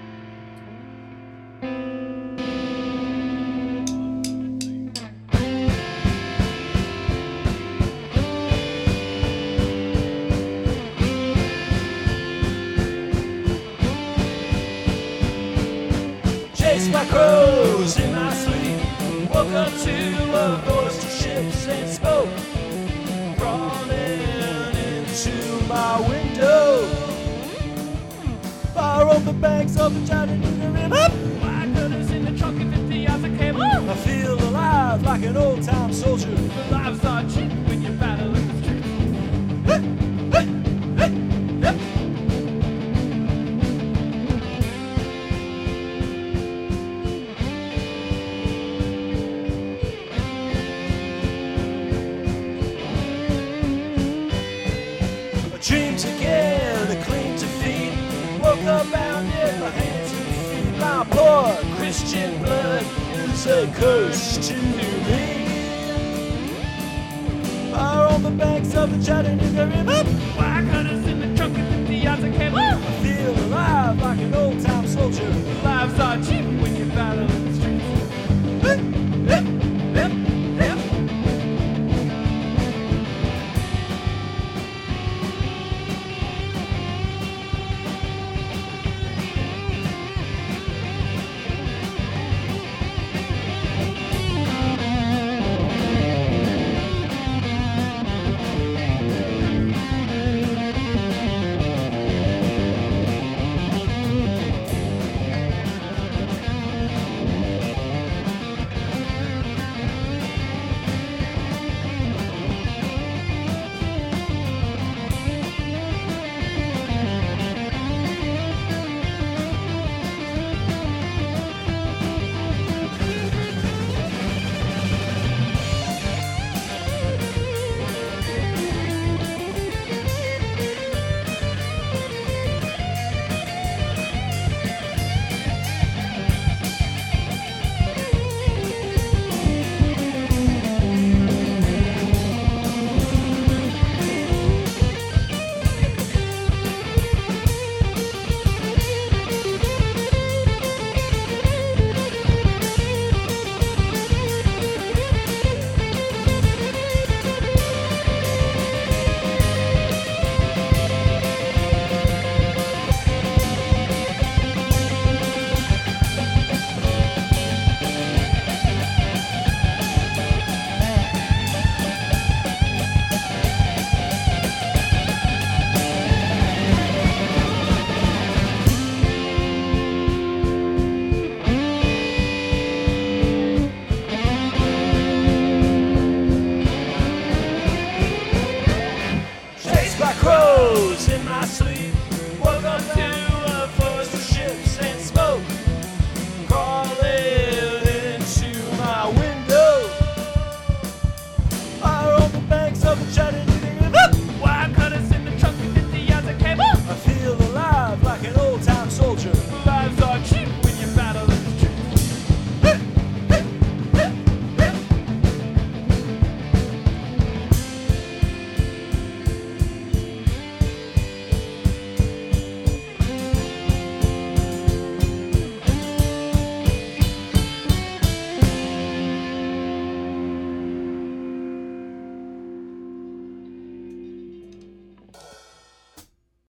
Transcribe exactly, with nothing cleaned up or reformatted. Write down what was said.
Chased by crows in my sleep, woke up to a voice of ships and smoke crawling into my window. Far on the banks of the Chattanooga River, I could have seen the truck in fifty yards of cable. I feel alive like an old-time soldier. Lives are cheap when you battle in the streets. Dreams again, a clean defeat. Woke up bound in my hands and feet. My poor Christian blood is a curse to me. Far on the banks of the Chattanooga River,